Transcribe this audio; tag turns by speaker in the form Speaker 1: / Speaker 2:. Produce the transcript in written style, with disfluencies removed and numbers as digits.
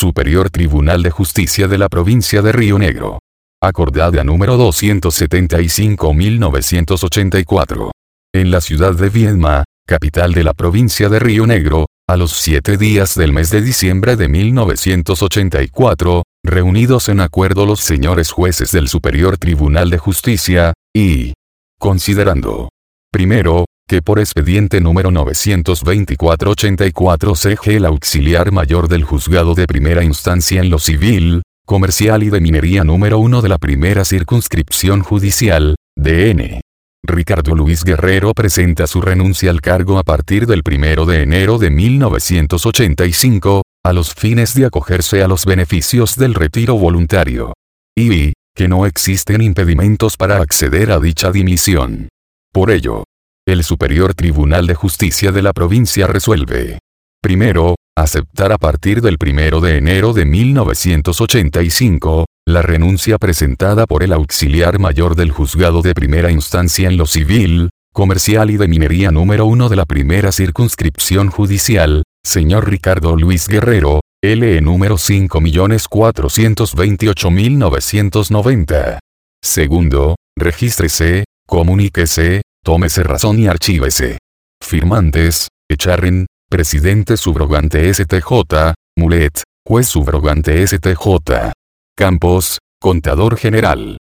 Speaker 1: Superior Tribunal de Justicia de la Provincia de Río Negro. Acordada número 275-1984. En la ciudad de Viedma, capital de la provincia de Río Negro, a los 7 días del mes de diciembre de 1984, reunidos en acuerdo los señores jueces del Superior Tribunal de Justicia, y considerando: primero, que por expediente número 924-84 CG el auxiliar mayor del juzgado de primera instancia en lo civil, comercial y de minería número 1 de la primera circunscripción judicial, DN. Ricardo Luis Guerrero presenta su renuncia al cargo a partir del 1 de enero de 1985, a los fines de acogerse a los beneficios del retiro voluntario. Y que no existen impedimentos para acceder a dicha dimisión. Por ello, el Superior Tribunal de Justicia de la provincia resuelve: primero, aceptar a partir del 1 de enero de 1985, la renuncia presentada por el auxiliar mayor del juzgado de primera instancia en lo civil, comercial y de minería número 1 de la primera circunscripción judicial, señor Ricardo Luis Guerrero, LE número 5.428.990. Segundo, regístrese, comuníquese, tómese razón y archívese. Firmantes: Echarren, presidente subrogante STJ, Mulet, juez subrogante STJ. Campos, contador general.